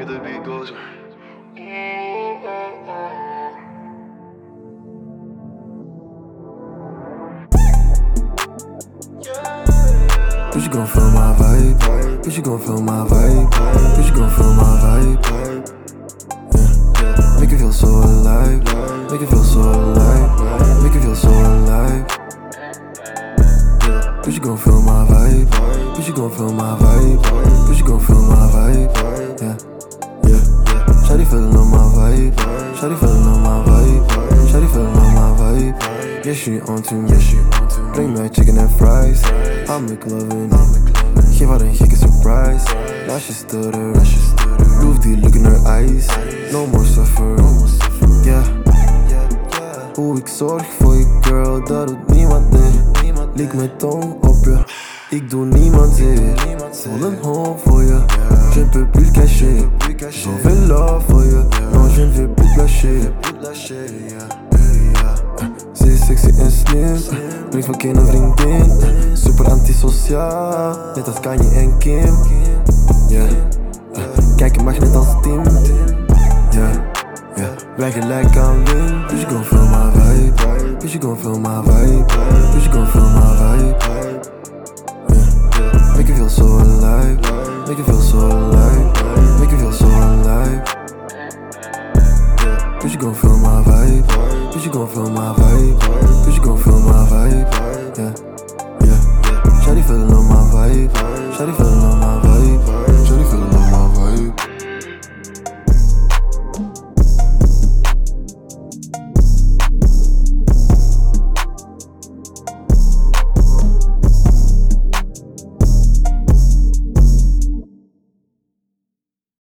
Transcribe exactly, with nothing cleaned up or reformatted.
me the beat goes. Bitch, you gon' feel my vibe. Bitch, you gon' feel my vibe. Bitch, you gon' feel my vibe. Yeah. Make you feel so alive. Make you feel so alive. Make you feel so alive. Bitch, you gon' feel my vibe. Bitch, you gon' feel my vibe. Bitch, you gon' feel my vibe. Yeah, yeah. Shawty feelin' on my vibe. Shawty feelin' on my vibe. Shawty feelin' on my vibe. Yeah, she on to me. Bring my chicken and fries. I make love in it. Geef haar een gekke surprise. Laat je stutteren. Loef die look in her eyes. No more suffer. Yeah. Hoe ik zorg voor je girl, dat doet niemand nee. Lik mijn tong op je. Ik doe niemand zeer. Voel een hoop voor je. Je ne peux plus le cacher. Zoveel love voor je. Non, je ne vais plus te lâcher. Ze is sexy en slim. Brengt van geen vriendin. Super antisociaal. Net als Kanye en Kim. Yeah. Kijk, je mag net als Tim. Yeah. Yeah. Wij gelijk aan win. Bitch, you gon' feel my vibe. Bitch, you gon' feel my vibe. Bitch, you gon' feel my vibe. Yeah. Make you feel so alive. Make you feel so alive. Make you feel so alive. Bitch, you gon' feel my vibe. Bitch, you gon' feel my vibe. Bitch, you gon' feel my vibe. Yeah, yeah. Shawty feelin' on my vibe. Shawty feelin' on my vibe.